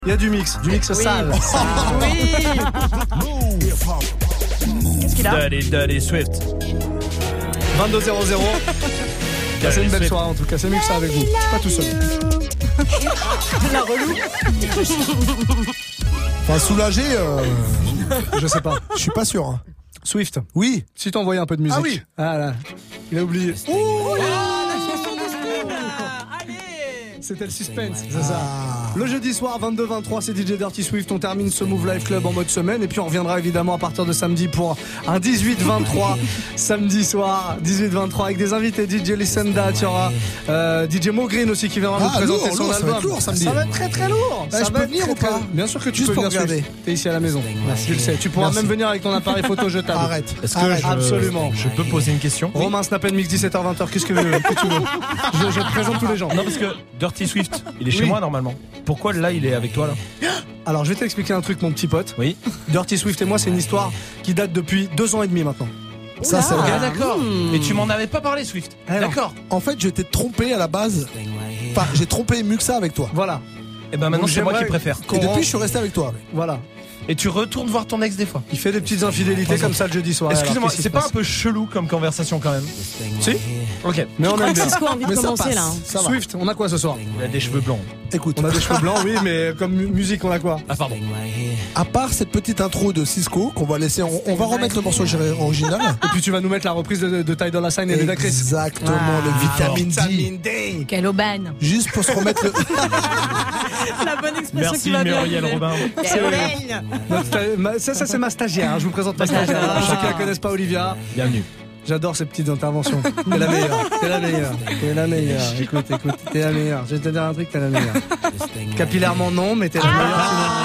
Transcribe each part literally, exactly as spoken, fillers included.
Il y a du mix, du mix oui. sale. Oui. Qu'est-ce qu'il a? Dirty, Dirty Swift. vingt-deux zéro zéro. C'est une belle soirée en tout cas, c'est mieux que ça avec vous. Je suis pas tout seul. La relou. Enfin, soulagé, euh, je sais pas. Je suis pas sûr. Hein. Swift. Oui. Si t'envoyais un peu de musique. Ah oui. Ah là. Il a oublié. Oh là, la chanson de Spin. Allez. C'était le suspense, c'est ça. Le jeudi soir, vingt-deux vingt-trois, c'est D J Dirty Swift. On termine ce Move Life Club en mode semaine. Et puis on reviendra évidemment à partir de samedi pour un dix-huit vingt-trois. Samedi soir, dix-huit vingt-trois, avec des invités. D J Lissenda, tu auras euh, D J Mo Green aussi qui viendra ah, nous présenter lourd, son lourd, album. Ça va être lourd samedi. Ça va être très très lourd. Ah, ça je va peux être venir très, ou pas très... Bien sûr que tu Juste peux pour venir. regarder. T'es ici à la maison. Merci. Tu le sais. Tu pourras Merci. même venir avec ton appareil photo jetable. Arrête. Est-ce que Arrête. je, Absolument. je peux poser une question? Romain Snap Mix dix-sept heures vingt heures. Qu'est-ce que, que tu veux? je, je te présente tous les gens. Non, parce que Dirty Swift, il est chez Oui. moi normalement. Pourquoi là il est avec toi là? Alors je vais t'expliquer un truc, mon petit pote. Oui. Dirty Swift et moi, c'est une histoire qui date depuis deux ans et demi maintenant. Ça, c'est Ah, vrai. d'accord. Mmh. Et tu m'en avais pas parlé, Swift. Eh non. D'accord. En fait, je t'ai trompé à la base. Enfin, j'ai trompé Muxa avec toi. Voilà. Et ben maintenant Donc, c'est moi j'aimerais qui préfère. Et qu'on depuis, rentre- je suis resté avec toi. Voilà. Et tu retournes voir ton ex des fois. Il fait des petites infidélités comme ça le jeudi soir. Excusez-moi, Alors, qu'est-ce qui c'est se pas passe un peu chelou comme conversation quand même? Si. Ok. Mais on Je crois aime que bien. Cisco a envie de Mais ça commencer passe. là. hein. Ça va. Swift, on a quoi ce soir? Il a des cheveux blancs. Écoute, On a des cheveux blancs, oui, mais comme mu- musique, on a quoi? Ah pardon. à part cette petite intro de Cisco qu'on va laisser, on, on va remettre le morceau original. Et puis tu vas nous mettre la reprise de, de Ty Dolla Sign et Ludacris. Exactement, Ah, le vitamine D. Vitamine D. Quelle aubaine. Juste pour se remettre le. La bonne expression Merci qui va bien. Muriel Robin. Quelle aubaine. Notre sta- ma- Ça, ça c'est ma stagiaire. hein. Je vous présente ma stagiaire. Ah. Pour ceux qui la connaissent pas, Olivia. Bienvenue. J'adore ces petites interventions. T'es la meilleure. T'es la meilleure. T'es la meilleure. Écoute, écoute. T'es la meilleure. Je vais te dire un truc. T'es la meilleure. Capillairement non, mais t'es la meilleure.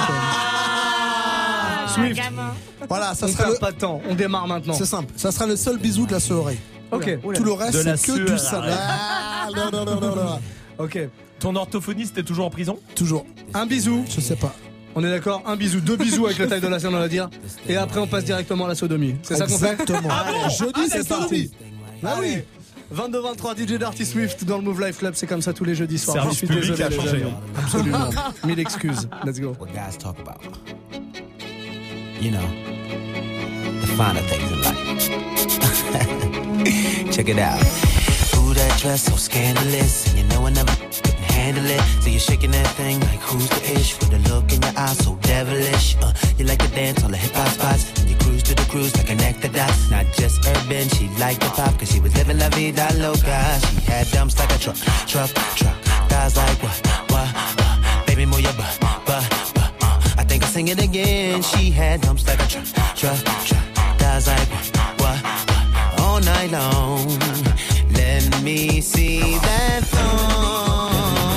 Ah, Swift. gamin. Voilà, ça On sera perd le. pas de temps. On démarre maintenant. C'est simple, ça sera le seul bisou de la soirée. Ok. Tout le reste, De la c'est que sueur, du salade. Ah, non, non, non, non, non. Ok. Ton orthophoniste est toujours en prison? Toujours. Un bisou. Je sais pas. On est d'accord? Un bisou, deux bisous avec le taille de la scène, on va dire. Et après, on passe directement à la sodomie. C'est ça qu'on fait? Exactement. Jeudi, c'est parti. Ah oui. vingt-deux vingt-trois, D J Dirty Swift dans le Move Life Club, c'est comme ça tous les jeudis soirs. Service Je suis public désolé, a les changé, amis. hein. Absolument. Mille excuses. Let's go. What guys talk about. You know, the finer things in life. Check it out. Ooh, that dress so scandalous, and you know I never couldn't handle it. So you're shaking that thing like who's the ish? With a look in your eyes so devilish. Uh, you like to dance on the hip hop spots, and you cruise to the cruise like an dots. Not just urban, she liked the pop, cause she was living la vida loca. She had dumps like a truck, truck, truck. Guys like what, what, what? Baby, move your butt, butt, butt. Uh, I think I'll sing it again. She had dumps like a truck, truck, truck. Guys like what, what, what? All night long. Let me see that thong.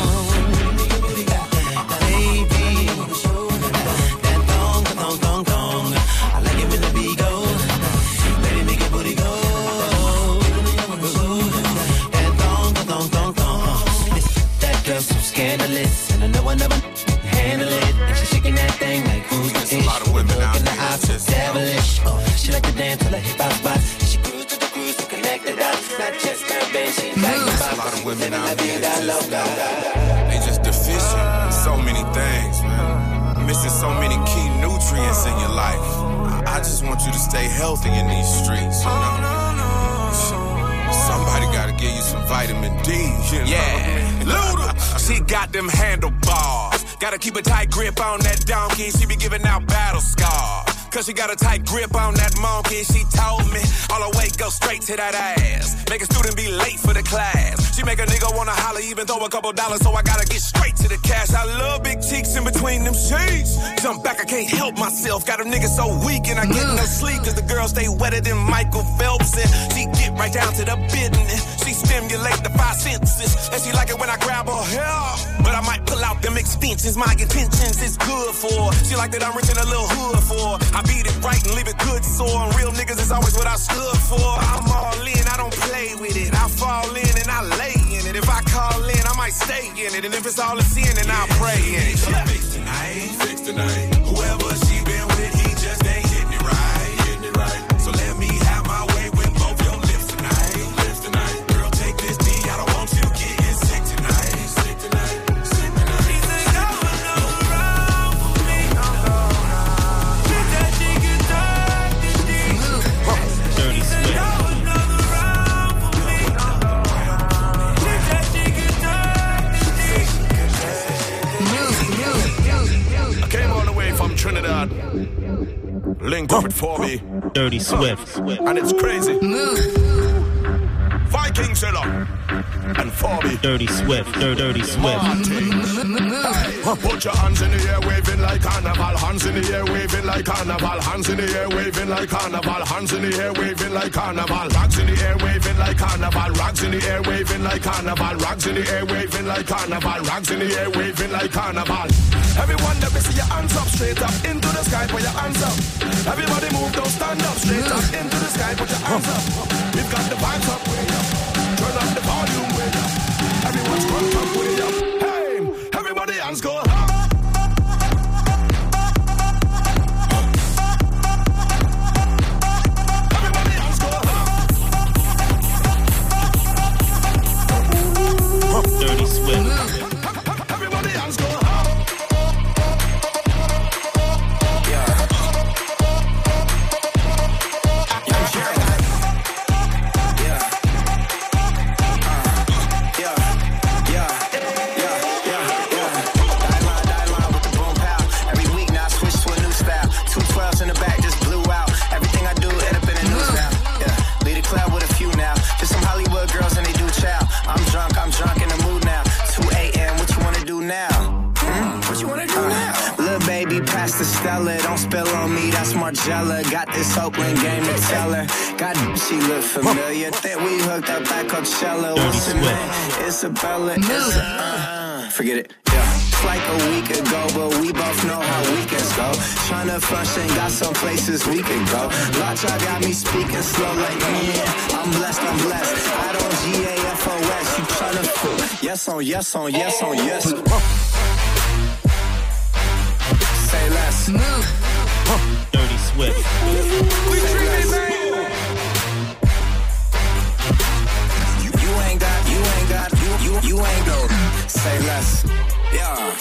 Baby, that thong, thong, thong, thong. I like it when the beat goes. Baby, make your booty go. That thong, thong, thong, thong. That girl's so scandalous, and I know I never handle it. And she's shaking that thing like who's the ish? Look in the eyes so devilish. Oh, she like to dance till the hip hop spots. She cruise to the cruise to connect the dots. Not just urban, she like the pop. A lot of women out here just, they just deficient in so many things, man. Missing so many key nutrients in your life. I just want you to stay healthy in these streets, you know. Somebody gotta give you some vitamin D, you know? Yeah, Luda, she got them handlebars. Gotta keep a tight grip on that donkey. She be giving out battle scars. Cause she got a tight grip on that monkey. She told me all her weight go straight to that ass. Make a student be late for the class. She make a nigga wanna holler, even throw a couple dollars. So I gotta get straight to the cash. I love big cheeks in between them sheets. Jump back, I can't help myself. Got a nigga so weak and I get no sleep. Cause the girl stay wetter than Michael Phelps. And she get right down to the business. She stimulate the five senses. And she like it when I grab her hair. But I might pull out them extensions. My intentions is good for. She like that I'm rich in a little hood for. I beat it right and leave it good sore. And real niggas is always what I stood for. I'm all in, I don't play with it. I fall in and I lay in it. If I call in, I might stay in it. And if it's all a sin, then I'll pray in it. Yeah. Fix tonight, fix tonight. Whoever she been with, he just ain't hitting it right, hitting it right. So let me have my way with both your lips tonight, lips tonight. Girl, take this D, I don't want you getting sick tonight, sick tonight, sick tonight. She think I was no wrong. Trinidad. Link up it for me. Dirty Swift. And it's crazy. Viking Zilla. And for me. Dirty Swift. Dirty Swift. Put your hands in the air, waving like carnival. Hands in the air, waving like carnival. Hands in the air, waving like carnival. Hands in the air, waving like carnival. Rags in the air, waving like carnival. Rags in the air, waving like carnival. Rags in the air, waving like carnival. Rags in the air, waving like carnival. Everyone let me see your hands up, straight up into the sky, put your hands up. Everybody move, don't stand up, straight up into the sky, put your hands up. We've got the vibes up, way up. Turn up the volume, way up. Everyone's crunk up, way up. Hey, everybody hands go up. Everybody hands go up. Dirty Swift. Everybody hands go up. Stella, don't spill on me, that's Margella. Got this Oakland game to tell her. God, she look familiar. Think we hooked up at Coachella. What's her name? Isabella. Is uh, forget it. Yeah. It's like a week ago, but we both know how weekends go. Tryna function, got some places we can go. Lot y'all got me speaking slow like, yeah, I'm blessed, I'm blessed. I don't G A F O S, you tryna fool. Yes on, yes on, yes on, yes. Say less. Move. Dirty Swift. We dreaming, man. You, you ain't got, you ain't got, you, you, you ain't go. Say less. Yeah.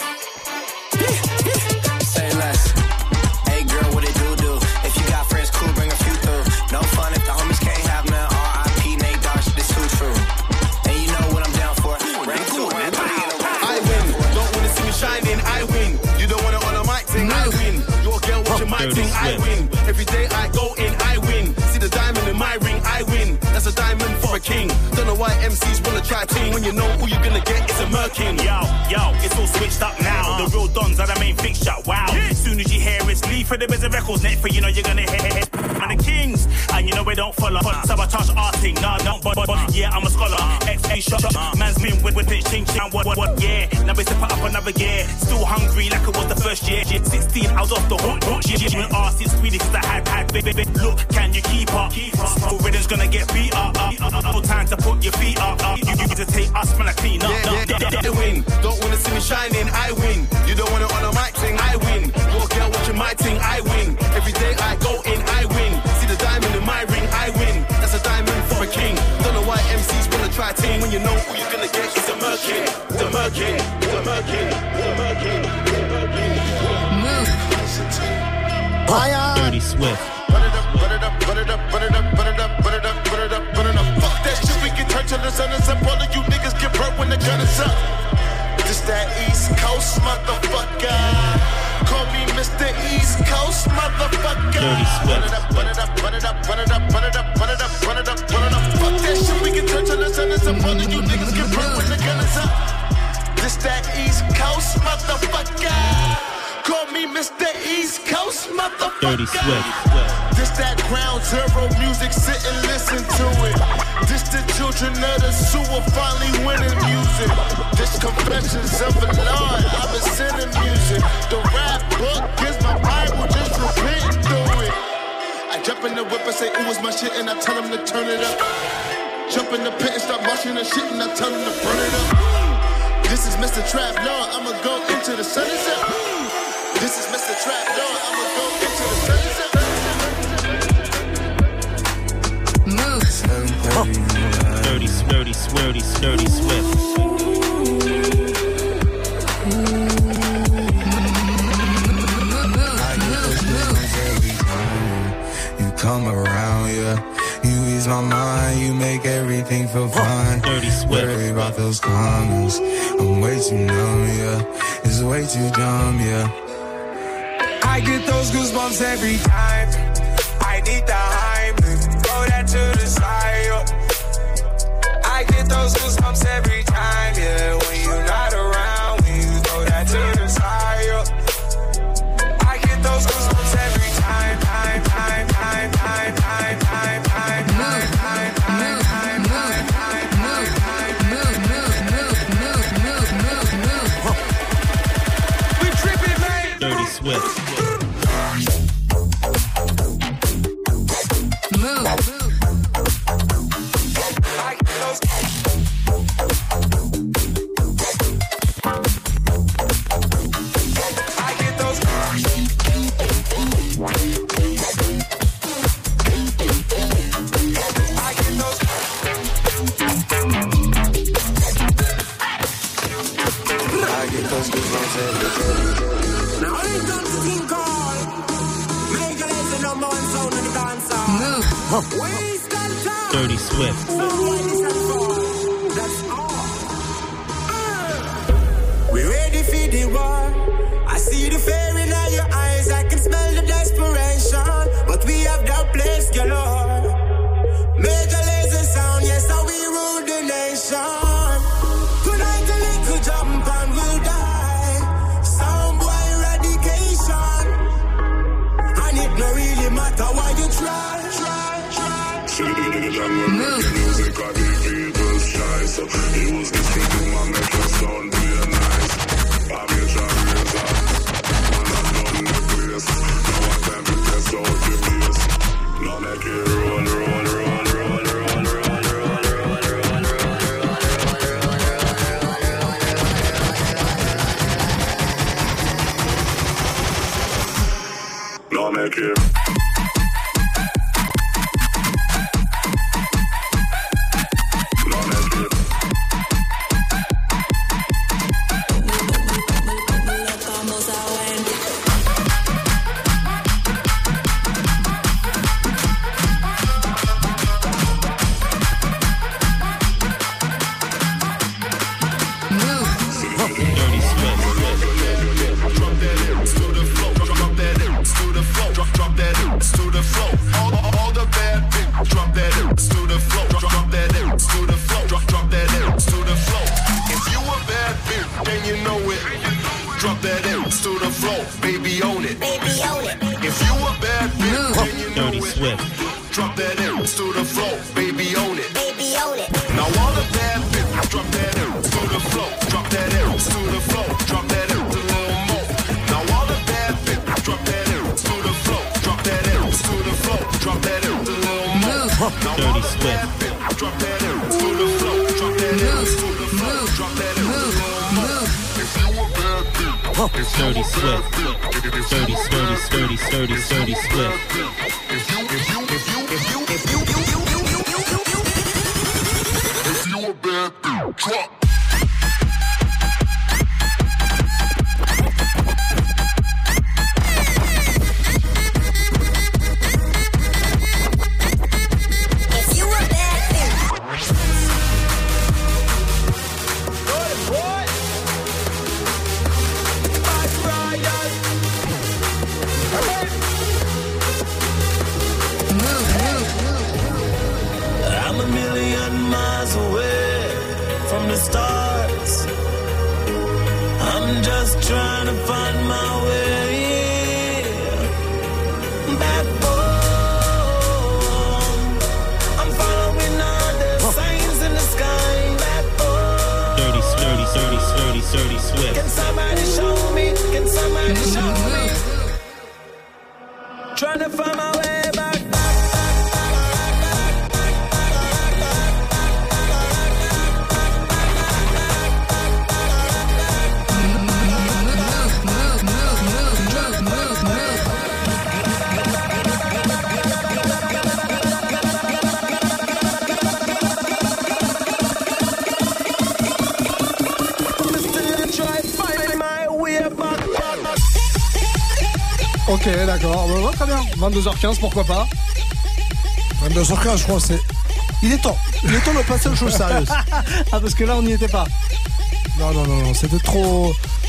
Say less. Hey girl, what it do do? If you got friends, cool, bring a few through. No fun if the homies can't have none. R I P Nate Dogg, shit is too true. And you know what I'm down for. Ready to it, put it in a round. I win. Don't wanna see me shining, I win. You don't wanna on a mic thing, I win. Your girl watching my thing, I win. Every day I go in, I win. See the diamond in my ring, I win. That's a diamond for a king. Don't know why M Cs wanna try team when you know who you're gonna get is a merkin. Yo, yo, it's all switched up now. Uh. The real dons are the main fixture. Wow. Yeah. As soon as you hear it's Lee for the biz of records, net for you know you're gonna hit it. Man, the kings, and you know we don't follow. Uh. Sabotage arting, nah, no, but, but, but yeah, I'm a scholar. Uh. X A shot, uh. Man's been with with it, ching ching, what, what, what, yeah. Now we step up another gear. Still hungry like it was the first year. sixteen, I was off the hook, hook. Yeah, when asked it's greedy cause I had, had, big, big, big. Look, can you keep up? Keep up. Full rhythm's gonna get beat up, up, up, up. No time to put your feet up, up. You, you need to take us, man, I clean up, yeah, up. Yeah, yeah, yeah. I win. Don't wanna see me shining, I win. You don't wanna on a mic thing, I win. Your girl watching my thing, I win. Every day I go in, I win. See the diamond in my ring, I win. That's a diamond for a king. Don't know why M Cs wanna try team when you know who you're gonna get. It's a merkin, it's a merkin, it's a merkin, it's a merkin, it's a merkin. Move. Dirty Swift. Run it up, run it up, run it up, run it up, run it up, run it up, run it up, run it up. Fuck that shit, we can turn till the sun is up. All of you niggas get burnt when the gun is up. This that East Coast motherfucker. Call me Mister East Coast motherfucker. Dirty Swift. Run it up, run it up, run it up, run it up, run it up, run it up, run it up, run it up. Fuck that shit, we can turn till the sun is up. All of you niggas get burnt when the gun is up. This that East Coast motherfucker. Call me Mister East Coast motherfucker. Dirty Swift. This that ground zero music, sit and listen to it. This the children of the sewer finally winning music. This confessions of a Lord, I've been sending music. The rap book is my Bible, just repenting through it. I jump in the whip and say, ooh, it's my shit, and I tell them to turn it up. Jump in the pit and start marching the shit, and I tell them to burn it up. This is Mister Trap Lord, I'ma go into the sun is up. This is Mister Trap Lord, I'ma go into the sun is up. Move. Dirty, dirty, dirty, dirty Swift. You come around, yeah. You ease my mind, you make everything feel fine. Dirty Swift. Worry about those comments. I'm way too numb, yeah. It's way too dumb, yeah. I get those goosebumps every time. I need the Heimlich, throw that to the side. I get those goosebumps every time, yeah. When you're not around, when you throw that to the side. I get those goosebumps every time, time, time, time, time, time, time, time, time, time, time, time, time, time, time, time. We tripping, man. Dirty Swift. Dirty Swift. We ready for the war. I see the fear in all your eyes. I can smell the desperation. But we have that place galore. Major laser sound, yes, how we rule the nation. Tonight a little jump and we'll die. Sound boy eradication. And it no really matter why you try. Music got the people's shy, so he was distributing my make sound real nice. I'm your razor, and I'm done the place. Now I time to test out the bass. Now make it roll, roll, roll, roll, roll, roll, roll, roll, roll, roll, roll. Now make it. Dirty Swift. Drop that in to the flow. Drop that in to the flow. Drop that in to the flow. If you a bad bitch, Dirty Swift. Dirty, dirty, dirty, dirty, dirty Swift. If you, if you, if you, if you, if you, you, you, you, you, you, you, if you a bad bitch, drop. Trying to find my way back home. I'm following all the signs in the sky. Back home. Dirty, dirty, dirty, dirty, dirty Swift. Can somebody show me? Can somebody show me? Trying to find my way back. Ok, d'accord, bah, ouais, très bien. vingt-deux heures quinze, pourquoi pas. vingt-deux heures quinze, je crois, c'est. Il est temps. Il est temps de passer aux choses sérieuses. Ah, parce que là, on n'y était pas. Non, non, non, non, c'était trop.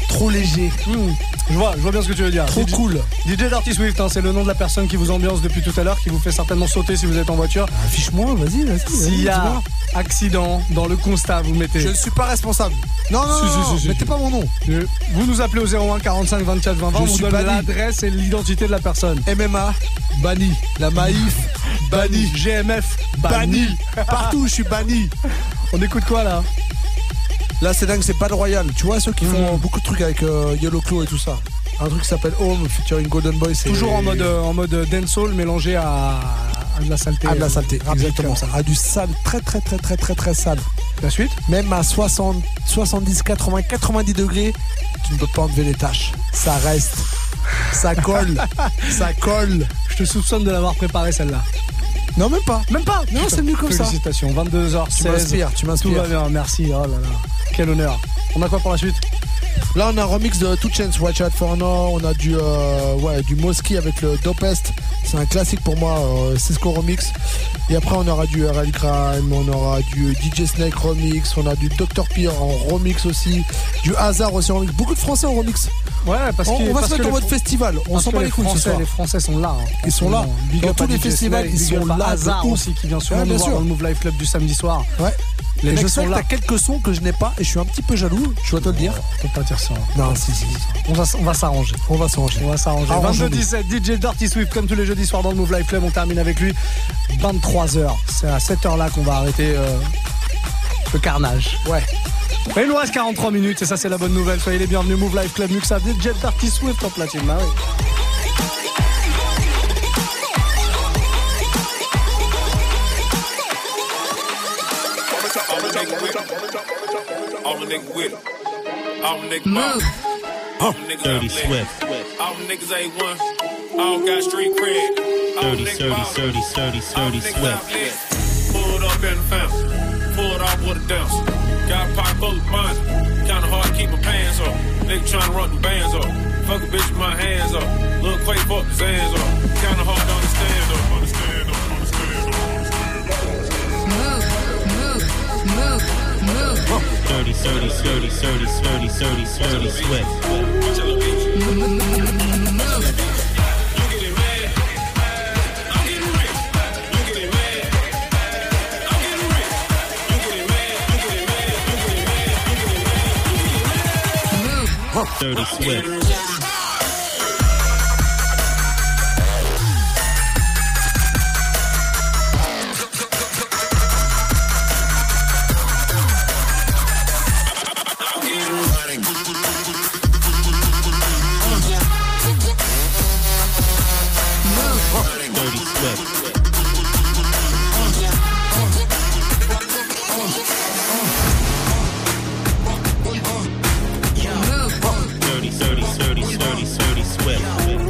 trop léger. Mmh. Je vois, je vois bien ce que tu veux dire. Trop D J, cool. D J Dirty Swift, hein, c'est le nom de la personne qui vous ambiance depuis tout à l'heure, qui vous fait certainement sauter si vous êtes en voiture. Affiche-moi, vas-y, vas-y. S'il y a accident, dans le constat, vous mettez. Je ne suis pas responsable. Non, non, Si, non, si, non, si, si, mettez si. pas mon nom. Euh, Vous nous appelez au zéro un quarante-cinq vingt-quatre vingt vingt, Je on vous suis donne banni. l'adresse et l'identité de la personne. M M A, banni. La Maïf, banni. G M F, Banni. Partout, je suis banni. On écoute quoi là? Là, c'est dingue, c'est pas le Royal. Tu vois, ceux qui font Mmh. beaucoup de trucs avec euh, Yellow Claw et tout ça. Un truc qui s'appelle Home, featuring Golden Boy. C'est Toujours en mode, euh, en mode dancehall mélangé à, à de la saleté. à de la saleté. Exactement Exactement. ça. À du sale, très, très, très, très, très, très sale. La suite? Même à soixante, soixante-dix, quatre-vingts, quatre-vingt-dix degrés, tu ne peux pas enlever les taches. Ça reste. Ça colle. Ça colle. Je te soupçonne de l'avoir préparé celle-là. Non, même pas. Même pas. Non, c'est mieux comme ça. Félicitations. vingt-deux heures seize. Tu m'inspires, tu Tout m'inspires. va bien. Merci. Oh là là. Quel honneur. On a quoi pour la suite? Là, on a un remix de Two Chainz, Watch Out For Now. On a du, euh, ouais, du Mosky avec le Dopest. C'est un classique pour moi, euh, Cisco remix. Et après, on aura du R L Grime, on aura du D J Snake remix, on a du docteur Pierre en remix aussi, du Hazard aussi en remix. Beaucoup de Français en remix. Ouais, parce on, que on va parce se mettre que en les mode Fran- festival. On parce s'en que bat les les couilles ce Français, soir. les Français sont là. hein. Ils sont là. Big Dans up tous à les D J festivals, Snake, ils big sont up à là de Hazard ouf. aussi qui vient souvent Ouais, nous bien voir sûr. dans le Move Life Club du samedi soir. Ouais. Les et mecs je sais sont que là. t'as quelques sons que je n'ai pas et je suis un petit peu jaloux, je dois te le dire. On peut pas dire ça. Non, si, si. On va, on va s'arranger. On va s'arranger. On va s'arranger. Arrangeons-nous. vingt-deux dix-sept, D J Dirty Swift, comme tous les jeudis soirs dans le Move Life Club, on termine avec lui. vingt-trois heures. C'est à cette heure-là qu'on va arrêter euh, le carnage. Ouais. Mais il nous reste quarante-trois minutes et ça, c'est la bonne nouvelle. Soyez les bienvenus. Move Life Club, Muxa, D J Dirty Swift en platine. Bah oui. I'm a nigga with it. I'm a nigga with it. I'm a nigga move. I'm a nigga Dirty lit. Swift. All them niggas A one. All got street cred. All them Dirty, niggas dirty, ballin'. dirty, dirty, All dirty them niggas out Swift. lit. Pulled up in the fence. Pulled off with a dance. Got pop full of money. Kinda hard to keep my pants off. Nigga tryna run the bands off. Fuck a bitch with my hands off. Lil' Quay fuck his hands off. Kinda hard to understand though. Understand though. Understand though. Move, move, move, move. Dirty, dirty, dirty, dirty, dirty, dirty, dirty Swift. Dirty Swift. Dirty Swift. Dirty, dirty, dirty, dirty, dirty Swift.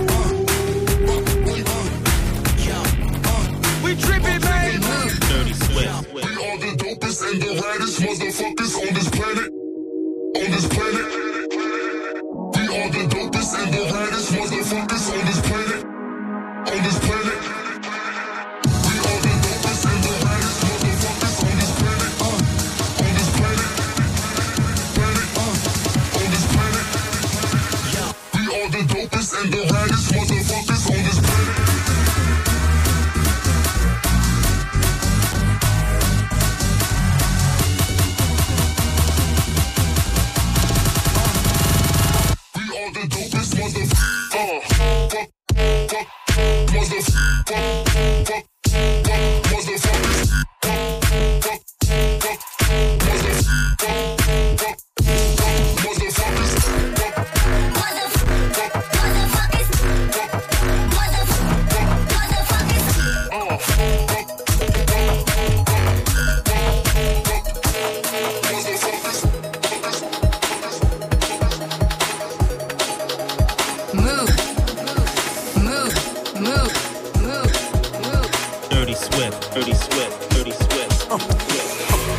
We tripping, man. Dirty Swift. We are the dopest and the raddest motherfuckers on this planet. On this planet. We are the dopest and the raddest motherfuckers on this planet. On this planet. We are the dopest and the raddest motherfuckers on this planet. Uh, on this planet. Planet. Uh, on this planet. We are the dopest and the raddest motherfuckers on this planet. We are the dopest motherfuckers. Uh, fuck, fuck, motherfuckers. Fuck, fuck, motherfuckers. Fuck, fuck, fuck, motherfuckers. Fuck, fuck, motherfuckers. Fuck, Move, move, move, move, move. Dirty Swift. Dirty Swift. Dirty Swift.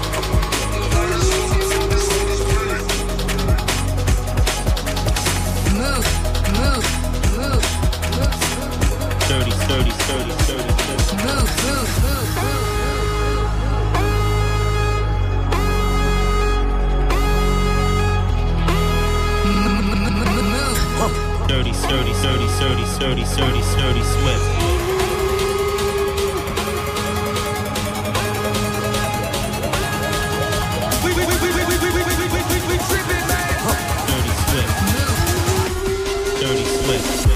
Move, move, move, move, Dirty, dirty, dirty, dirty, dirty. move, move, move. Sturdy, sturdy, sturdy, sturdy, sturdy, sturdy, Swift. We, we, we, we, we, we, we, we, we, we, we, we tripping, man. Sturdy, Swift. Sturdy, Swift.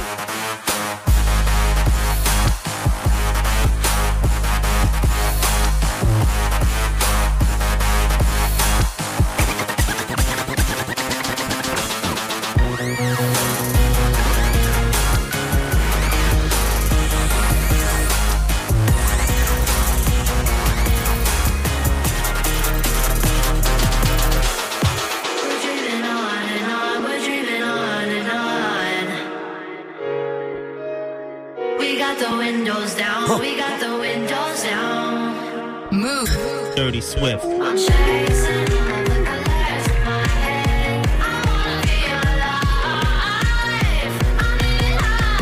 Dirty Swift. I'm chasing all the colors in my head. I wanna be alive. I'm living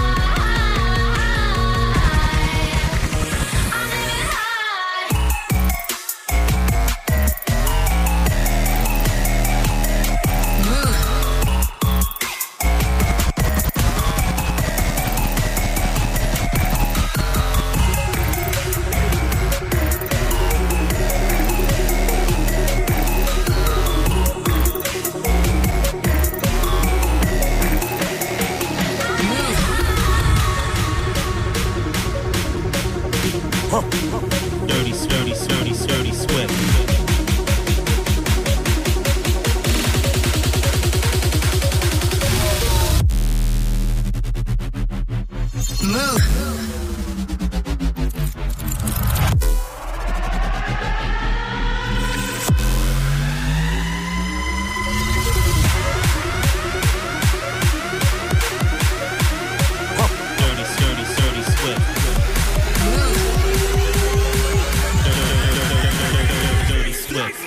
high. I'm living Dirty, sturdy, sturdy, sturdy, Swift. Move. Dirty, sturdy, sturdy, Swift. Dirty Swift.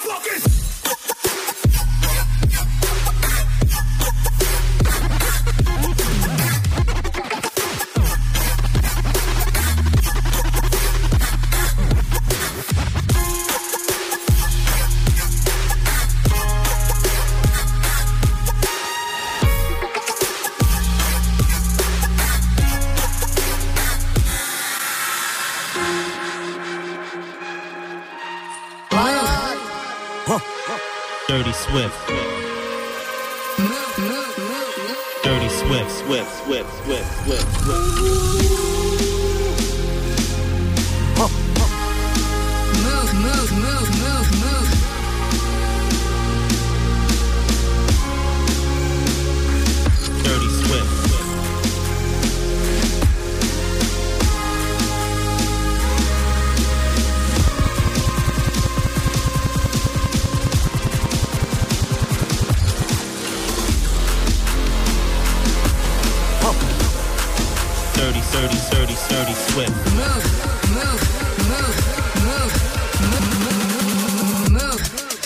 Dirty Swift. Dirty Swift, Swift, Swift, Swift, Swift, Swift. Move, move, move, move, move. Dirty Swift. Dirty, dirty, dirty, dirty, Swift. Move, move, move, move, move, move.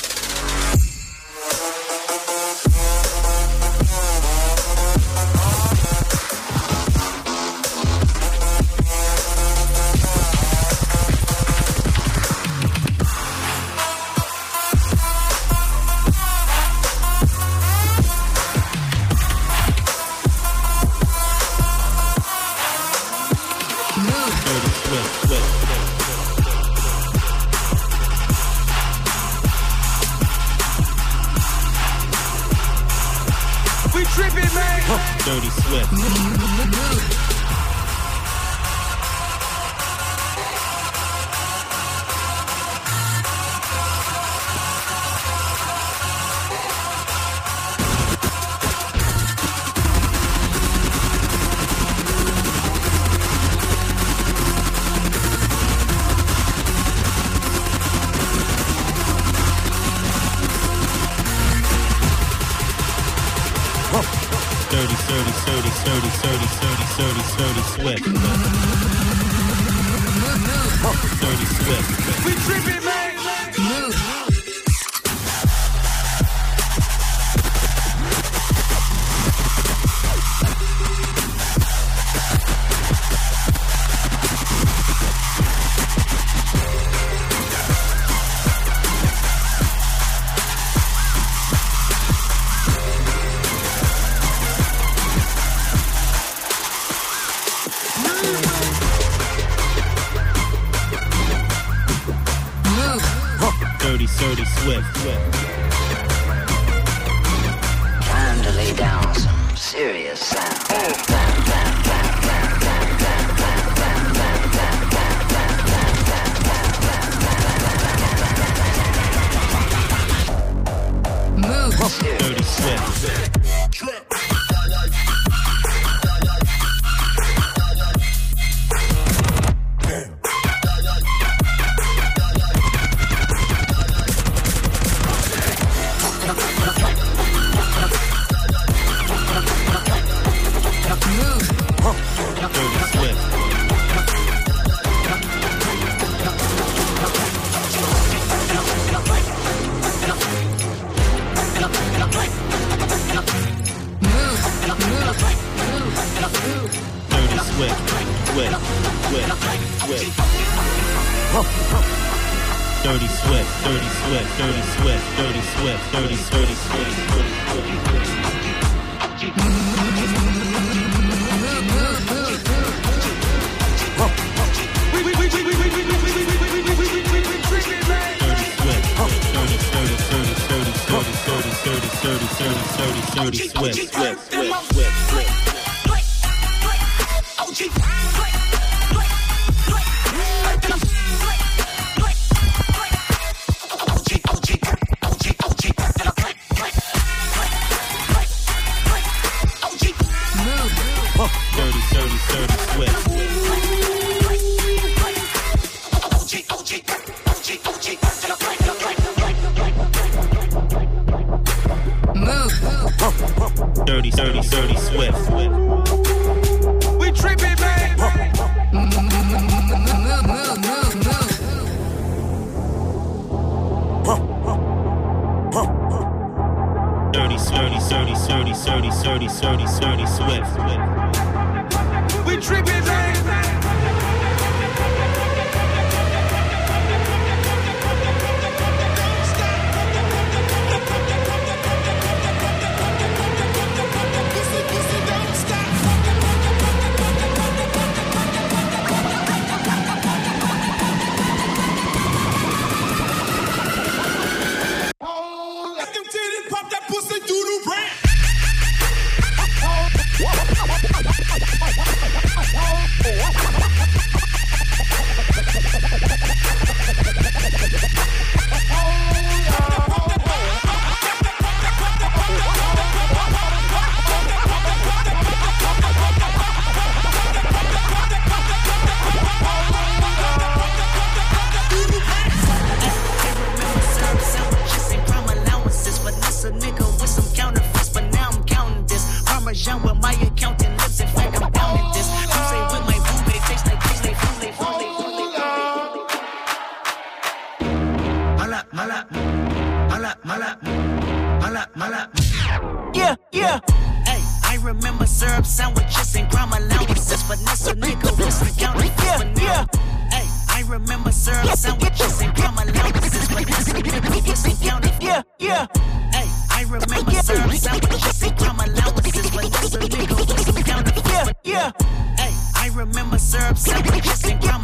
Dirty Swift, Swift. We tripping, man. Dirty Swift. Dirty, dirty, dirty, dirty, dirty, dirty, dirty, dirty, Swift. Dirty Swift. We tripping, man. Move. Swift. Time to lay down some serious sound. Move. Dirty Swift. Dirty Swift, Dirty Swift, Dirty Swift, Dirty Swift, Dirty Dirty Swift. Dirty Swift, Swift, Swift, Swift, Swift. Dirty, dirty, dirty Swift. We tripping, man. Dirty, dirty, dirty, dirty, dirty, dirty, dirty, dirty Swift. We tripping, man. Yeah, yeah. Hey, I remember syrup sandwiches and crime allowances. Vanessa nigga with some counterfeits. Yeah, yeah. Hey, I remember syrup sandwiches and crime allowances. Vanessa nigga with some counterfeits. Yeah, yeah. Hey, I remember syrup sandwiches and crime allowances. Vanessa nigga with some counterfeits. Yeah, yeah. Hey, I remember syrup sandwiches and crime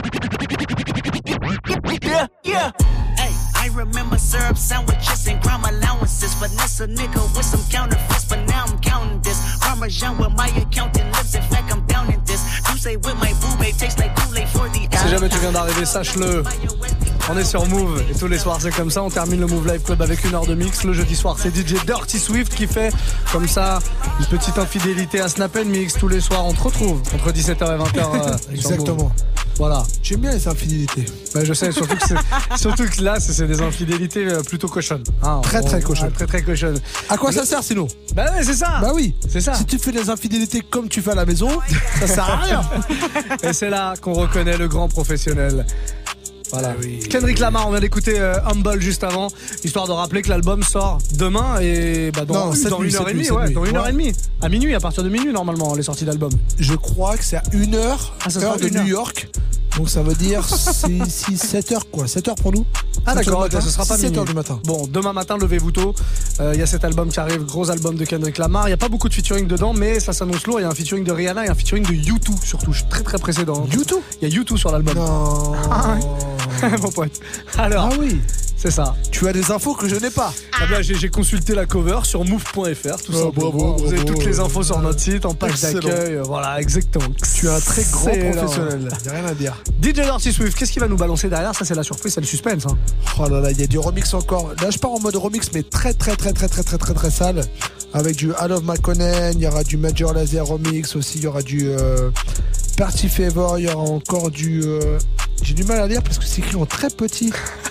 allowances. Yeah, yeah. Hey, I remember syrup sandwiches and crime allowances. Vanessa nigga with some counterfeits, but now I'm counting this. Parmesan with my accountant lips, in fact I'm down in this. You say with my boo babe tastes like Kool-Aid for the. Si jamais tu viens d'arriver, sache-le. On est sur Move et tous les soirs c'est comme ça. On termine le Move Live Club avec une heure de mix. Le jeudi soir c'est D J Dirty Swift qui fait comme ça une petite infidélité à Snap and Mix. Tous les soirs on te retrouve entre dix-sept heures et vingt heures. Euh, Exactement. Voilà. J'aime bien les infidélités. Bah, je sais, surtout que, c'est, surtout que là, c'est, c'est des infidélités plutôt cochonnes. Hein, très, on, très cochonnes. Très, très cochonnes. À quoi ça sert sinon? Bah ouais, c'est ça. Bah oui. C'est ça. Si tu fais des infidélités comme tu fais à la maison, ça sert à rien. Et c'est là qu'on reconnaît le grand professionnel. Voilà. Ah oui. Kendrick Lamar, on vient d'écouter euh, Humble juste avant, histoire de rappeler que l'album sort demain et bah, dans, non, dans nuit, une heure et demie, nuit, ouais, dans une ouais. heure et demie, à minuit, à partir de minuit normalement les sorties d'album. Je crois que c'est à une heure, ah, ça heure de New York. Donc ça veut dire six sept heures quoi, sept heures pour nous. Ah d'accord, okay, ce sera pas sept minuit. heures du matin. Bon, demain matin, levez-vous tôt. Il euh, y a cet album qui arrive, gros album de Kendrick Lamar. Il y a pas beaucoup de featuring dedans, mais ça s'annonce lourd. Il y a un featuring de Rihanna et un featuring de U deux surtout. Je suis très très pressé dans. U deux. Il y a U deux sur l'album. Non. Ah, mon pote. Alors. Ah oui. C'est ça. Tu as des infos que je n'ai pas. Ah bah, j'ai, j'ai consulté la cover sur move point f r tout oh, simplement. bravo, Vous avez bravo, toutes les infos bravo. sur notre site, en page Excellent. d'accueil. Voilà, exactement. Tu es un très grand Excellent. professionnel. Y'a rien à dire. D J Dirty Swift, qu'est-ce qu'il va nous balancer derrière? Ça, c'est la surprise, c'est le suspense. Hein. Oh là là, il y a du remix encore. Là, je pars en mode remix, mais très très très très très très très très sale. Avec du I Love McConnell, il y aura du Major Lazer remix aussi, il y aura du euh, Party Favor, il y aura encore du. Euh, j'ai du mal à lire parce que c'est écrit en très petit.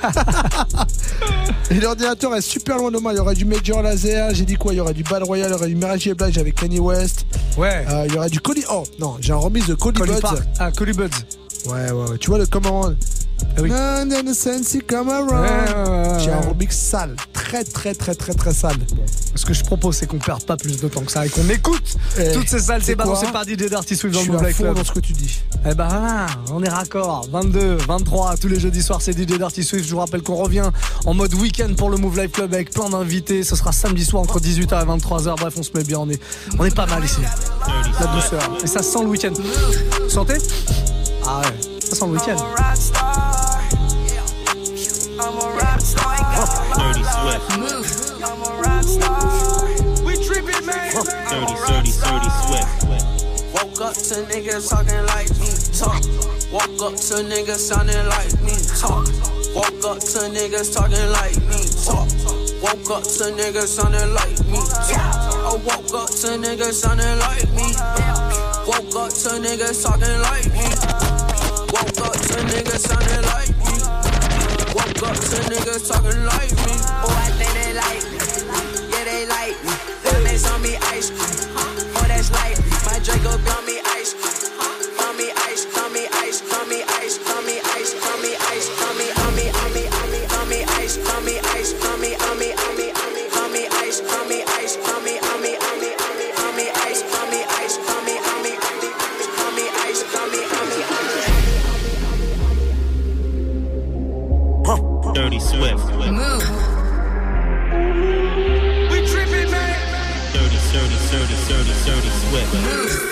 Et l'ordinateur est super loin de moi. Il y aura du Major Lazer, j'ai dit quoi? Il y aura du Bad Royale, il y aura du Mary J. Blige avec Kanye West. Ouais. Euh, il y aura du Collie. Oh non, j'ai un remix de Collie Buds. Park. Ah, Collie Buds. Ouais, ouais, ouais. Tu vois le Come Around. Ah oui. And then the sense come around. Ouais, ouais, ouais, J'ai un ouais. remix sale. Très, très, très, très, très sale. Ce que je propose, c'est qu'on perde pas plus de temps que ça et qu'on écoute Eh, toutes ces saletés c'est balancées quoi par D J Dirty Swift Je dans le suis Move à Life fond Club. dans ce que tu dis. Eh ben voilà, on est raccord. vingt-deux, vingt-trois, tous les jeudis soirs, c'est D J Dirty Swift. Je vous rappelle qu'on revient en mode week-end pour le Move Life Club avec plein d'invités. Ce sera samedi soir entre dix-huit heures et vingt-trois heures. Bref, on se met bien. On est, on est pas mal ici. La douceur. Et ça sent le week-end. Sentez? Ah ouais, ça sent le week-end. Dirty Swift. We trippin', man. Dirty, dirty, dirty Swift. Woke up to niggas talking like me, talk. Woke up to niggas sounding like me, talk. Woke up to niggas talking like me, talk. Woke up to niggas sounding like me, talk. I woke up to niggas sounding like me. Woke up to niggas talking like me. Woke up to niggas sounding like me. Woke up to niggas talking like me. Oh, I think they like me. Yeah, they like me. Diamonds on me, ice cream. Oh, that's like me. My Draco got me ice cream. Call me ice, call me ice, call me ice, call me ice, call me ice, call me, call me, call me, call me, call me ice, call me ice, call me, call me, call me, call me ice, call me ice, call me, call me, call me, call me ice, call me ice, call me, call me, call me ice, call me, call me, call me. Dirty Swift. Move. We trippin', man. Dirty, dirty, dirty, dirty, dirty Swift. Move.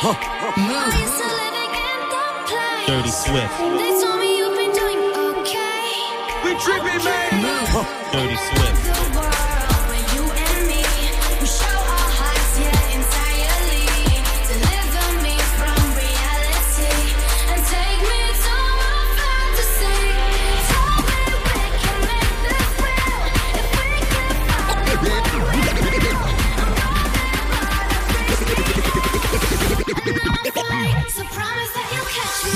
Dirty Swift. They told me you've been doing okay. We tripping, man. Dirty Swift. So promise that you'll catch me.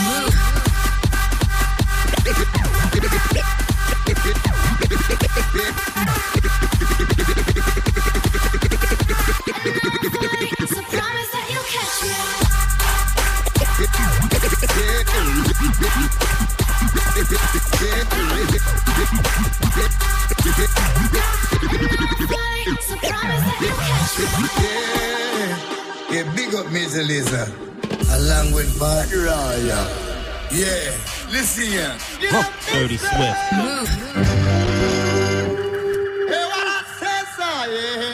So promise that you'll catch me. So promise that you'll catch me. Yeah, yeah, big up Mister Lisa. Along with Bad Raya. Yeah, listen here. Dirty Swift. Hey, what I say, sir, yeah.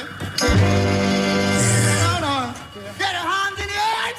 No, no. Get your hands in the air,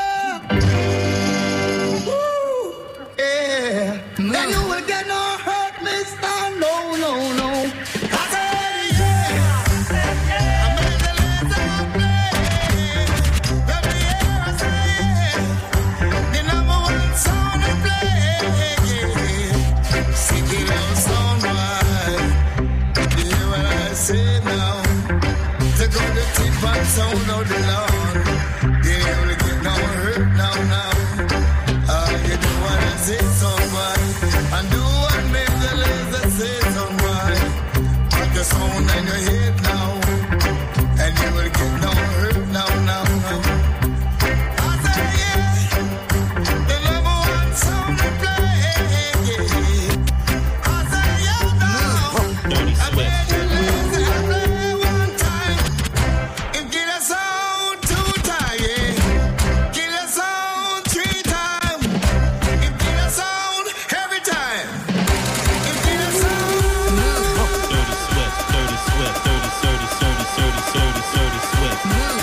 sir. Woo. Yeah. Then you will get no hurt, mister. No, no, no. I said, yeah. I made the laser play. Let me hear I say, yeah. The number one song to play, yeah. Sing it out, sound right. You hear what I say now? Take out the tip and sound out the lawn. You ain't really get no hurt now, now. Ah, you do what I say, somebody. And do what make the laser say, somebody. Put the sound in your head now. And you will get no hurt now, now, now. I say, yeah. The number one song to play, yeah. I say, yeah, now. Dirty I Swift. made the laser play one time. If get a sound two times, yeah. Get a sound three times. If get a sound every time. If get a sound. Dirty Swift. Dirty Swift. Dirty, dirty, dirty, dirty, dirty, dirty Swift. Dirty,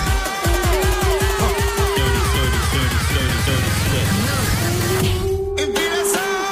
dirty, dirty, dirty, dirty Swift. If get a sound.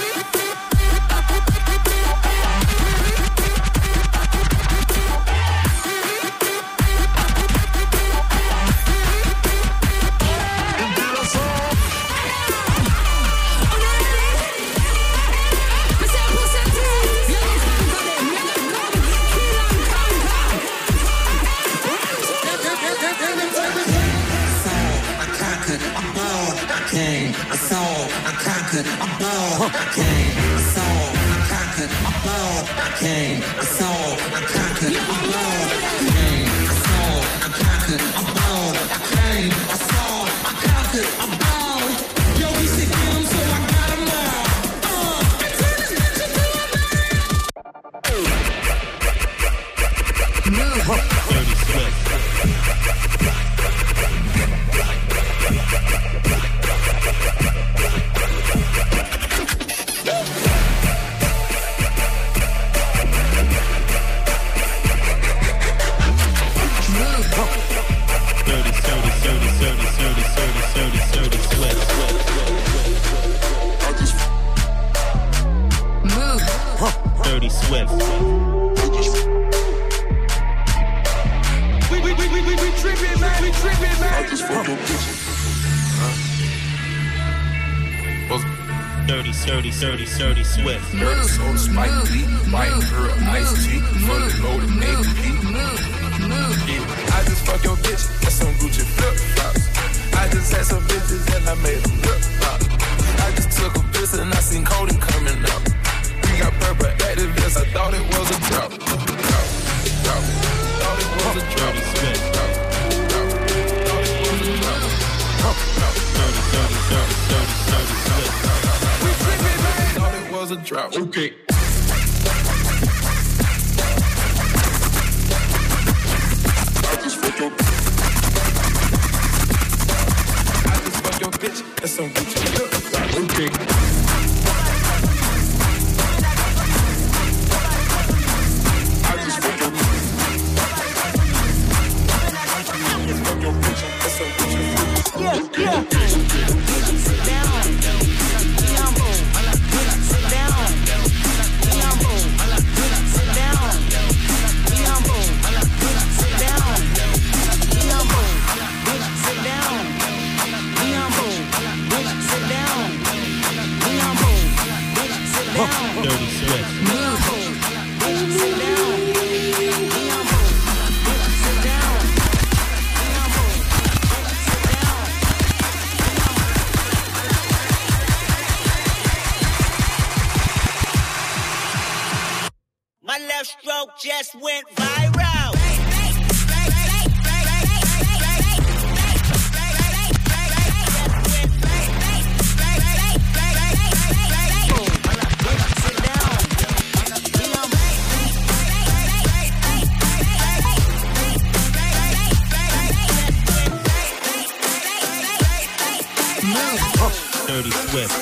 Dirty Swift. Dirty, dirty, dirty, dirty, dirty, dirty, dirty, dirty Swift. Dirty Swift. We, we, we, we, we, we tripping, man. We tripping, man. Dirty, dirty, dirty, dirty Swift. Dirty soul, Spike Lee, white girl, iced tea, fully loaded, navy P. Yeah, I just fuck your bitch, that's some Gucci flip flops. I just had some bitches and I made them lip pop. I just took a piss and I seen Cody coming up. We got purple activists, I thought it was a drop. Drop, drop. Thought it was a drop. Dirty Swift. Drop, drop. Thought it was a drop. Drop, drop. Dirty, dirty, dirty, dirty, dirty Swift. We tripping, man. Thought it was a drop. Okay. I just fuck your I just fuck your bitch. That's some Gucci look. Okay. I just fuck your I just fuck your bitch. That's some Gucci look. left stroke just went viral. Dirty Swift.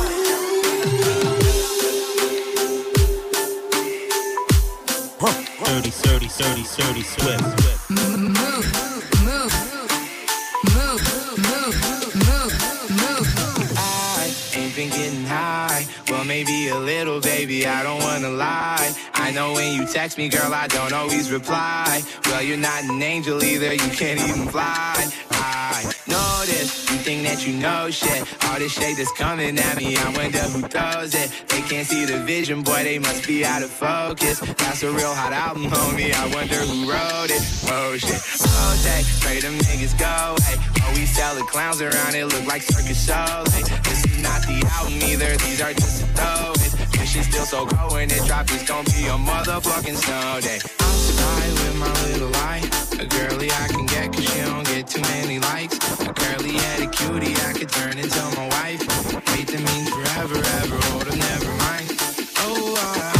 Dirty, dirty, dirty, dirty Swift. Move, move, move, move, move, move, move. I ain't been getting high. Well, maybe a little, baby, I don't wanna lie. I know when you text me, girl, I don't always reply. Well, you're not an angel either, you can't even fly. I know this, you think that you know shit. All this shade that's coming at me, I wonder who throws it. They can't see the vision, boy, they must be out of focus. That's a real hot album, homie, I wonder who wrote it. Oh shit, oh day, pray them niggas go away. Oh, we sell the clowns around, it look like circus shows. Hey, this is not the album either, these are just the throwaways. This shit's still so cold when it drop, it's gon' be a motherfucking snow day. I'm surprised with my little light. A girlie I can get cause she don't get too many likes. A curly headed cutie I could turn into my wife. Wait, that means forever, ever, hold up, never mind. Oh, uh,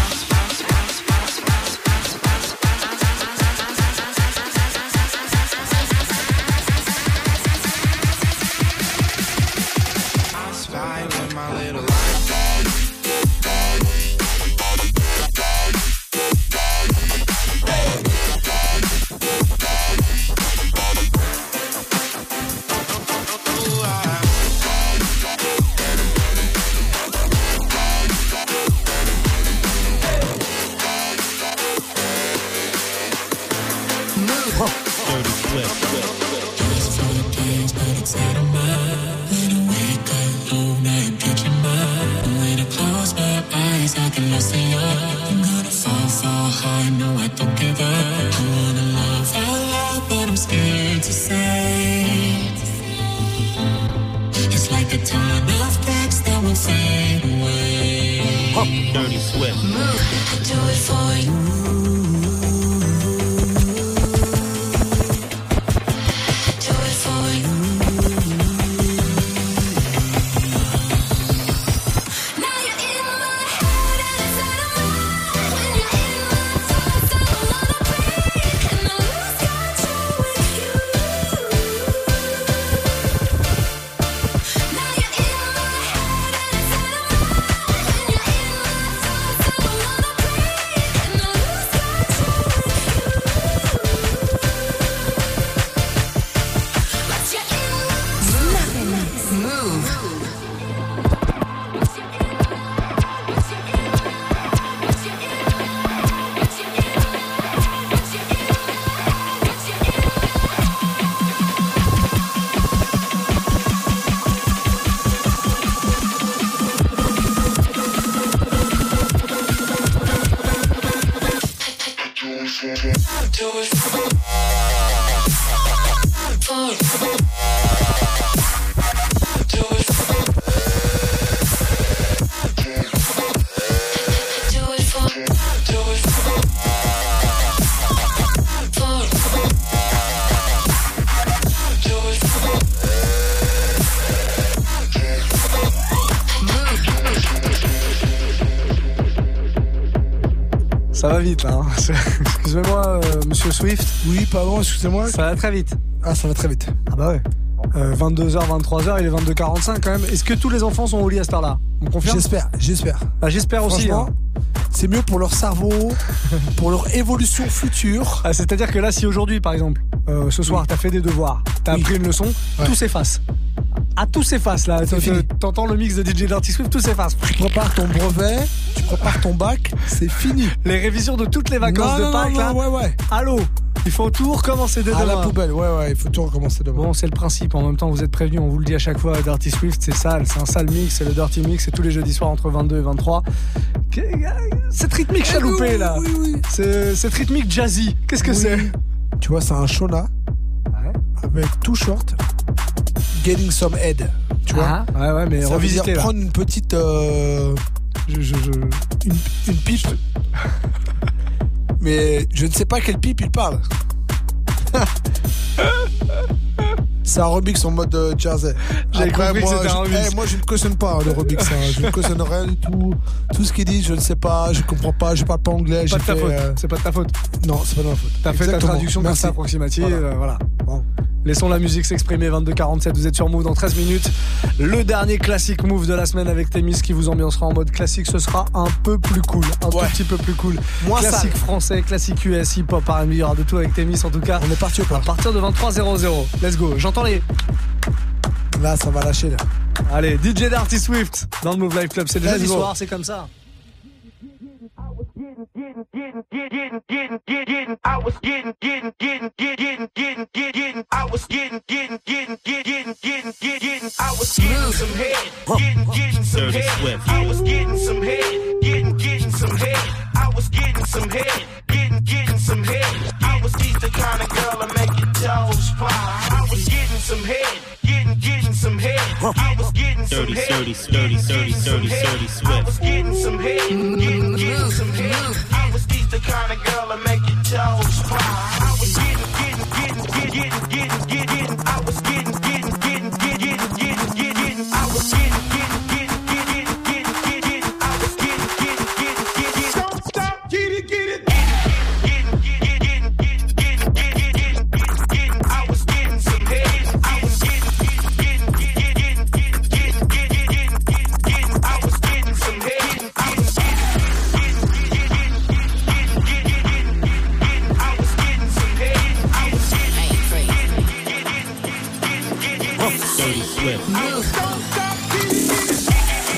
I spy with my little light. Dirty Swift. Just for the days, but it's out of mind. When I wake up alone, I am catching mine. And when I close my eyes, I can lost in love. I'm gonna fall, fall hard, no, I don't give up. I wanna love out loud, but I'm scared to say. It's like a ton of cracks that will fade away. Huh. Dirty Swift. I do it for you. Ça va vite là, hein. Excusez-moi, euh, monsieur Swift. Oui, pardon, excusez-moi. Ça va très vite. Ah, ça va très vite. Ah bah ouais. Euh, vingt-deux heures, vingt-trois heures, il est vingt-deux heures quarante-cinq quand même. Est-ce que tous les enfants sont au lit à cette heure-là? On confirme? J'espère, j'espère. Bah, j'espère aussi. Hein. C'est mieux pour leur cerveau, pour leur évolution future. Ah, c'est-à-dire que là, si aujourd'hui, par exemple, euh, ce soir, oui. t'as fait des devoirs, t'as oui. appris une leçon, ouais. tout s'efface. À tout s'efface là, t'entends le mix de D J Dirty Swift, tout s'efface. Tu prépares ton brevet, tu prépares ton bac, c'est fini. Les révisions de toutes les vacances non, de Pâques non, là. Ouais, ouais. Allô, il faut tout recommencer dès demain. À la poubelle, ouais, ouais, il faut tout recommencer demain. Bon, c'est le principe, en même temps vous êtes prévenus, on vous le dit à chaque fois, Dirty Swift c'est sale, c'est un sale mix, c'est le Dirty Mix, c'est tous les jeudis soirs entre vingt-deux et vingt-trois. Cette rythmique chaloupée là, oui, oui, oui. C'est, cette rythmique jazzy, qu'est-ce que oui. c'est? Tu vois, c'est un Shona ouais. avec tout short, getting some head. Tu vois, ah, ouais, ouais, mais ça revisiter veut dire prendre une petite, euh, je, je, je... une, une pipe, mais je ne sais pas quel pipe il parle. C'est un remix en mode euh, jersey. J'avais Après, compris moi, que c'était un je, remix. eh, moi, je ne cautionne pas le remix. Hein. Je ne cautionne rien du tout. Tout ce qu'il dit, je ne sais pas, je comprends pas, je parle pas anglais. Pas j'ai de ta fait, faute. euh, C'est pas de ta faute. Non, c'est pas de ma faute. T'as fait ta Exactement. traduction comme Merci. ça approximative. Voilà. euh, voilà. Bon. Laissons la musique s'exprimer. vingt-deux quarante-sept, vous êtes sur Move dans treize minutes. Le dernier classique Move de la semaine avec Témis qui vous ambiancera en mode classique. Ce sera un peu plus cool. Un Ouais. tout petit peu plus cool. Moins classique sale. français, classique U S, hip-hop, R and B. Il y aura de tout avec Témis en tout cas. On est parti ou pas? À partir de vingt-trois zéro zéro. Let's go. J'entends les. Là, ça va lâcher là. Allez, D J Dirty Swift dans le Move Life Club. C'est le Let's jeudi go. soir, c'est comme ça. I was getting, getting, getting, getting, getting, getting, I was getting, getting, getting, getting, getting, getting, I was getting some head, getting, getting some head, I was getting some head, getting, getting some head, I was getting some head, getting, getting some head, I was she's the kind of girl that make your toes fly, I was getting some head, getting, getting some head, I was getting some head, Dirty, dirty, dirty, dirty, dirty, I was getting some head, getting, getting some head, I was she's the kind of girl that make your toes fly, I was getting, getting, getting, getting, getting, getting, getting, I was getting, getting, getting, getting, getting, getting, getting, I was getting, getting, getting, getting, getting, getting, I was getting, getting, getting, getting, don't stop, get it, get it, getting, getting, getting, getting, getting, getting, getting, getting, I was getting some head, I was getting, getting, getting, getting, getting, getting, getting, getting, getting, I was getting some head, I was getting, getting, getting, getting, getting, getting, getting, I was getting some head, I was getting, getting, getting, getting, getting, getting, Dirty Swift. don't stop, get it, get it.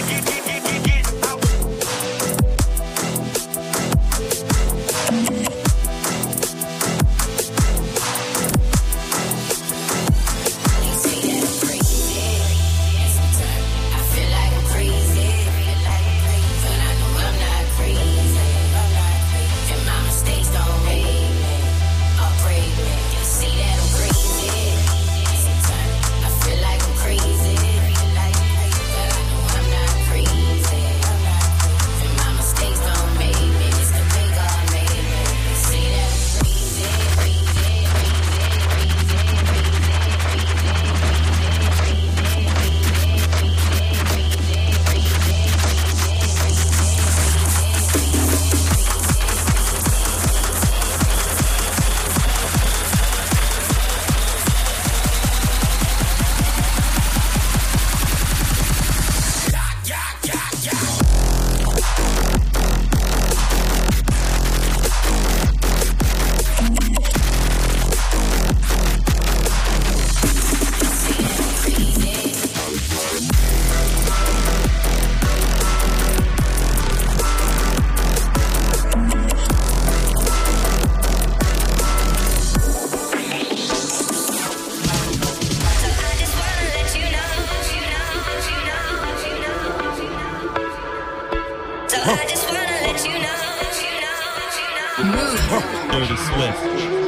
Dirty Swift.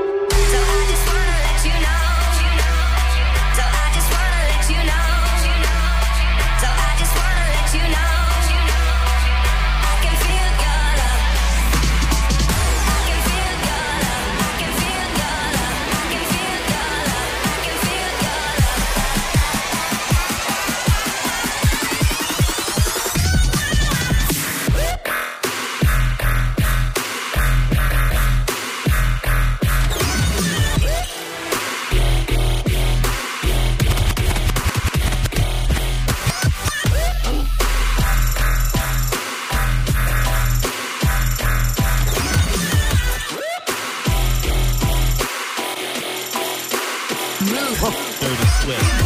Dirty Swift.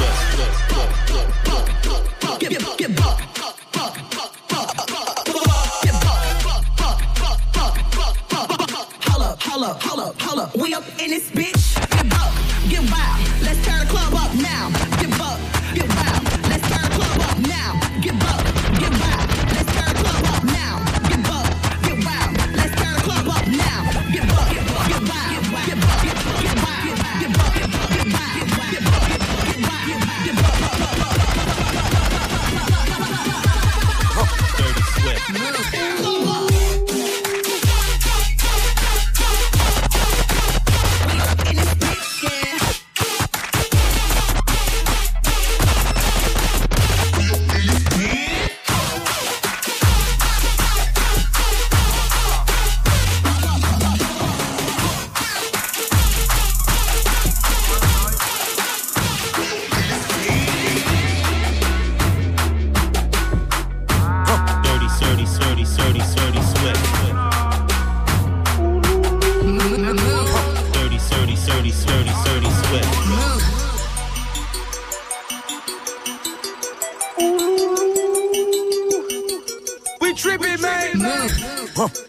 Get, get, get buck. Holla, holla, holla, holla. We up in this bitch. Get buck, get wild. Let's turn the club up now. Get buck, get wild. Let's turn the club up now. Get buck, get wild. Let's turn the club up now. Get buck, get wild. Let's turn the club up now. Get buck, get buck, get wild. Get buck, get buck, get wild. Get buck, get buck, get wild. Get buck, get buck, get wild. Get buck, get buck, get wild.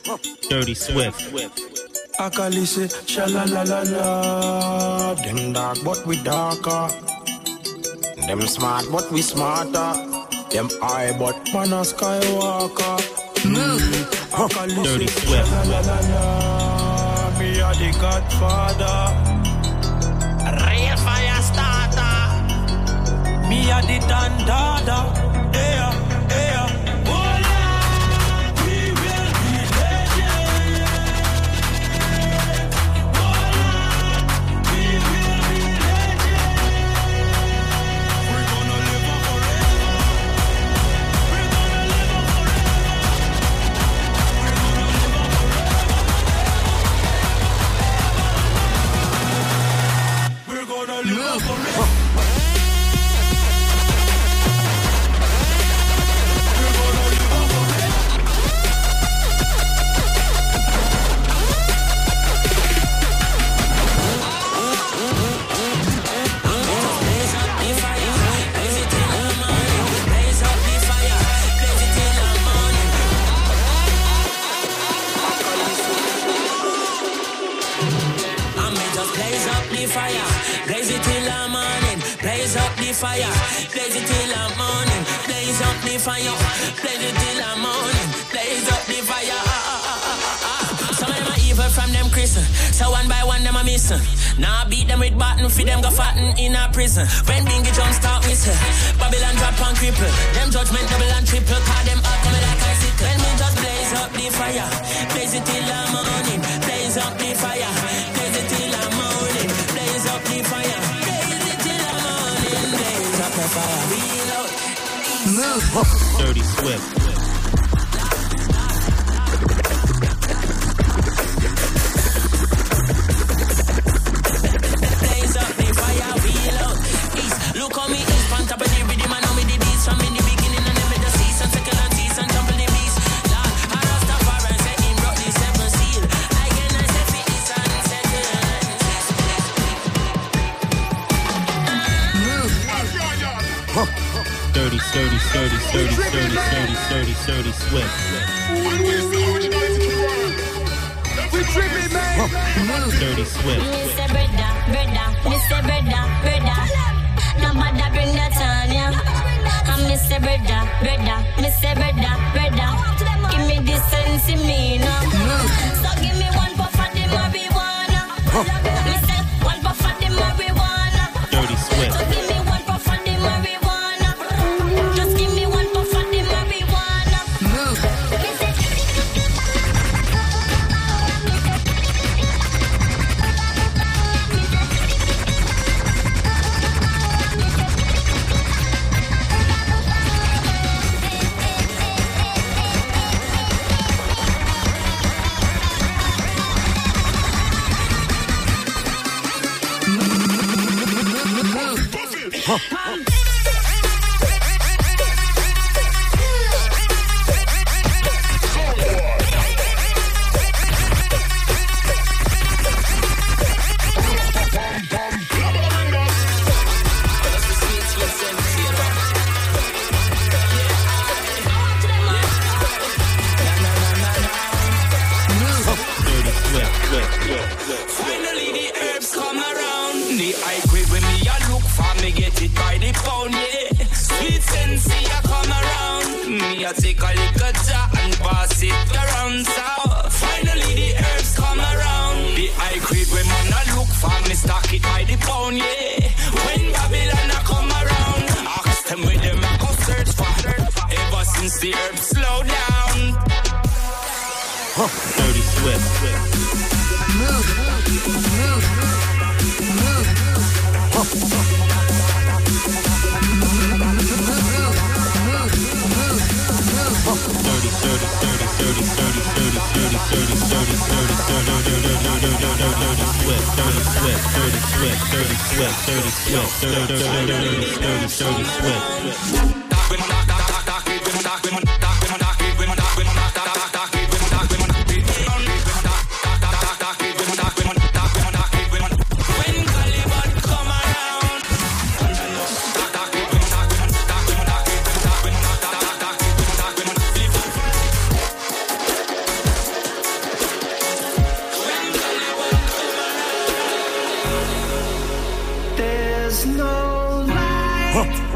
Dirty Swift. I call it sha la la la la. Them dark but we darker. Them smart but we smarter. Them high but man a skywalker. Move. I call it sha la la la la. Me a the Godfather. Real fire starter. Me a the Dandada. Yeah, yeah. Fire, blaze it till the morning. Blaze up the fire, blaze it till the morning. Blaze up the fire. Some of them are evil from them Chris. So one by one them a miss. Now I beat them with button, feed them go fatten in a prison. When Bingy jump start miss, Babylon drop and cripple. Them judgment double and triple. Call them up coming like icicle. When me just blaze up the fire, blaze it till the morning. Blaze up the fire, blaze it till the morning. Blaze up the fire. Dirty Swift. Blaze up the fire, wheel out. East, look on me, east, on top of the rhythm, I know me the beats from in the beginning and never the season, second and season, jump in the beast. Lord, I rust up far and say him brought the seven seal. I get nice if it is and second. Dirty, dirty, dirty, dirty, dirty, dirty, dirty, dirty Swift. We tripping, man. Dirty Swift. Mister Brother, brother, Mister Brother, brother. Nobody bring that on ya. I'm Mister Brother, brother, Mister Brother, brother. Give me the sense in me now. So give me one puff of the marijuana. Mister, one puff of the marijuana. Dirty Swift. So give me one puff of the marijuana. Just give me one puff of the marijuana. Huh. Finally the herbs come around. The high grade when me a look for me get it by the pound, yeah. Sweet sensei a come around. Me a take a little jar and pass it around. So finally the herbs come around. The high grade when man a look for me stock it by the pound, yeah. When Babylon a come around, ask them where them a go search for. Ever since the herbs slow down. Huh. Dirty Swift. Move, move, move. Huh. Dirty, dirty, dirty, dirty, dirty, dirty, dirty, dirty, dirty, dirty, dirty, dirty, Swift, dirty Swift, dirty Swift, dirty Swift, dirty Swift, dirty, dirty, dirty, dirty, dirty Swift.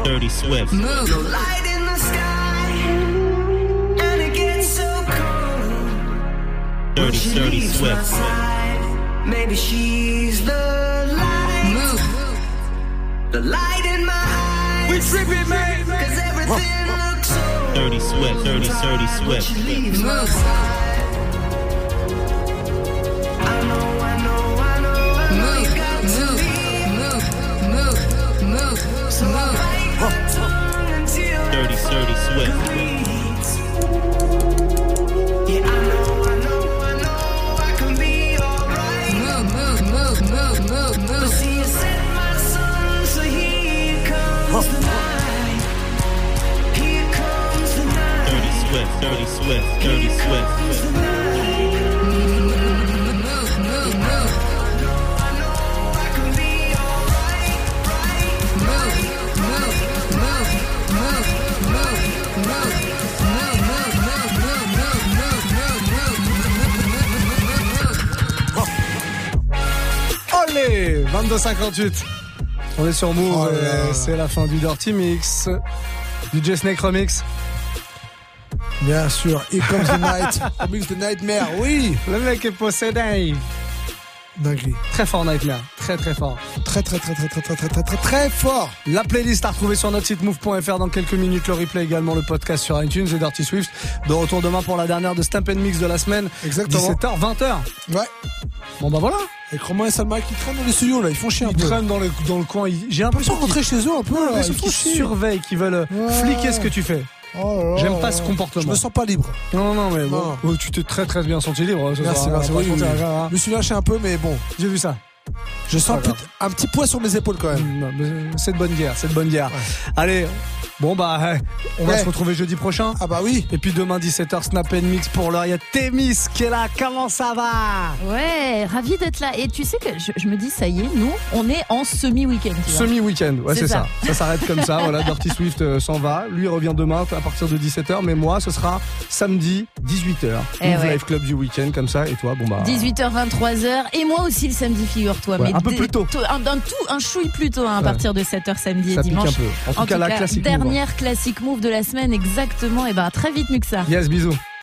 Dirty Swift. No light in the sky, and it gets so cold. Dirty, She dirty leaves my Swift. side. Maybe she's the light. Move. The light in my eyes. We tripping, man. Cause everything looks so Dirty Swift, dirty, dirty Swift. She leaves my side. I know, I know, I know, I know you got to be. Move, move, move, so I bite my tongue until Dirty, dirty Swift. yeah, I know, I know, I know I can be alright. Move, move, move, move, move, move. See you set my sun, so here comes the night. Here comes the night. Dirty Swift, dirty Swift, dirty Swift. Allez, vingt-deux cinquante-huit. On est sur Move, Oh là et là. c'est la fin du Dirty Mix. D J Snake Remix. Bien sûr, Here Comes the Night, remix de Nightmare, oui. Le mec est possédé. Dinguerie. Très fort Nightmare, très très fort. Très très très très très très très très très très fort. La playlist à retrouver sur notre site move point f r dans quelques minutes, le replay également, le podcast sur iTunes et Dirty Swift. De retour demain pour la dernière de Stamp and Mix de la semaine. Exactement. dix-sept heures, vingt heures. Ouais. Bon bah voilà. Avec Romain et Salma qui traînent dans les studios là, ils font chier un Ils peu. traînent dans le, dans le coin. Ils- J'ai Ils l'impression sont rentrés qu'ils chez eux un peu là, l'impression ils font qu'ils chier. surveillent, qu'ils veulent Ouais. fliquer ce que tu fais. Oh là là J'aime là pas là. ce comportement. Je me sens pas libre. Non, non, mais bon. Non. Oh, tu t'es très très bien senti libre. ce Merci, soir, merci. hein, Oui, pas oui, se oui. mentir, hein. Je me suis lâché un peu, mais bon, J'ai vu ça. je sens un, Pas peu- un petit poids sur mes épaules quand même. Non, mais c'est de bonne guerre, c'est de bonne guerre. Allez, bon bah, euh, on va Ouais. se retrouver jeudi prochain. Ah bah oui. Et puis demain dix-sept heures, Snap and Mix pour l'heure. Il y a Témis qui est là. Comment ça va? Ouais, ravi d'être là. Et tu sais que je, je me dis, ça y est, nous, on est en semi-week-end. tu vois. Semi-week-end, ouais, C'est c'est ça. ça. Ça s'arrête comme ça. Voilà, Dirty Swift euh, s'en va. Lui revient demain à partir de dix-sept heures. Mais moi, ce sera samedi dix-huit heures. Eh Move ouais. Live Club du week-end, comme ça. Et toi, bon bah. dix-huit heures, vingt-trois heures. Et moi aussi le samedi, figure-toi. Ouais, mais un peu dé- plus tôt. Un, un tout, un chouille plus tôt, hein, à Ouais. partir de sept heures samedi Ça et pique dimanche. un peu. En tout cas, la classique move, hein. dernière classique move de la semaine, exactement. Et ben, à très vite, Muxa. Yes, bisous.